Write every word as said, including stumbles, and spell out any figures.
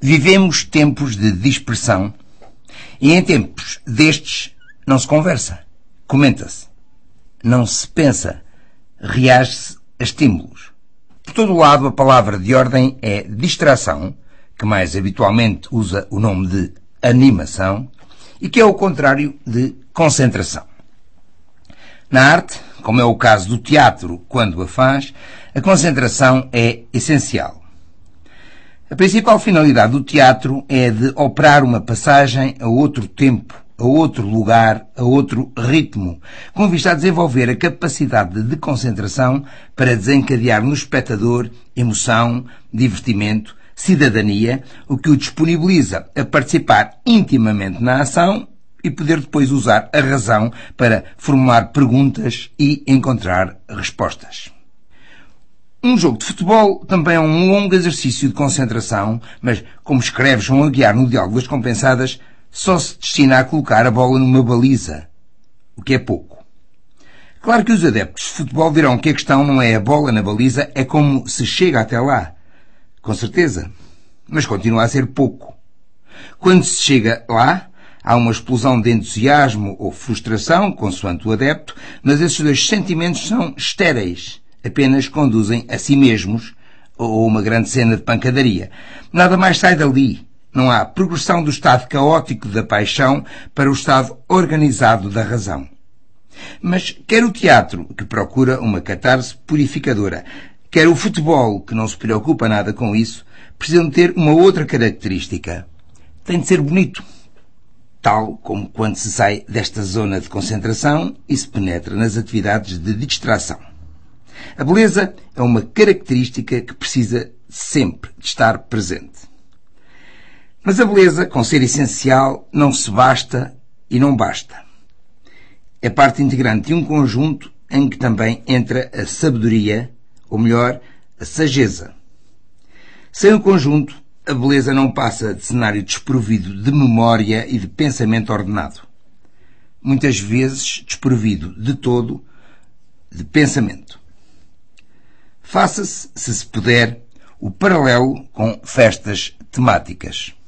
Vivemos tempos de dispersão e em tempos destes não se conversa, comenta-se, não se pensa, reage-se a estímulos. Por todo o lado, a palavra de ordem é distração, que mais habitualmente usa o nome de animação, e que é o contrário de concentração. Na arte, como é o caso do teatro quando a faz, a concentração é essencial. A principal finalidade do teatro é de operar uma passagem a outro tempo, a outro lugar, a outro ritmo, com vista a desenvolver a capacidade de concentração para desencadear no espectador emoção, divertimento, cidadania, o que o disponibiliza a participar intimamente na ação e poder depois usar a razão para formular perguntas e encontrar respostas. Um jogo de futebol também é um longo exercício de concentração, mas, como escreve João Aguiar no Diálogo das Compensadas, só se destina a colocar a bola numa baliza, o que é pouco. Claro que os adeptos de futebol dirão que a questão não é a bola na baliza, é como se chega até lá. Com certeza. Mas continua a ser pouco. Quando se chega lá, há uma explosão de entusiasmo ou frustração, consoante o adepto, mas esses dois sentimentos são estéreis. Apenas conduzem a si mesmos ou uma grande cena de pancadaria. Nada mais sai dali. Não há progressão do estado caótico da paixão para o estado organizado da razão. Mas quer o teatro, que procura uma catarse purificadora, quer o futebol, que não se preocupa nada com isso, precisam ter uma outra característica. Tem de ser bonito. Tal como quando se sai desta zona de concentração e se penetra nas atividades de distração. A beleza é uma característica que precisa sempre de estar presente. Mas a beleza, com ser essencial, não se basta e não basta. É parte integrante de um conjunto em que também entra a sabedoria, ou melhor, a sageza. Sem o conjunto, a beleza não passa de cenário desprovido de memória e de pensamento ordenado. Muitas vezes desprovido de todo de pensamento. Faça-se, se se puder, o paralelo com festas temáticas.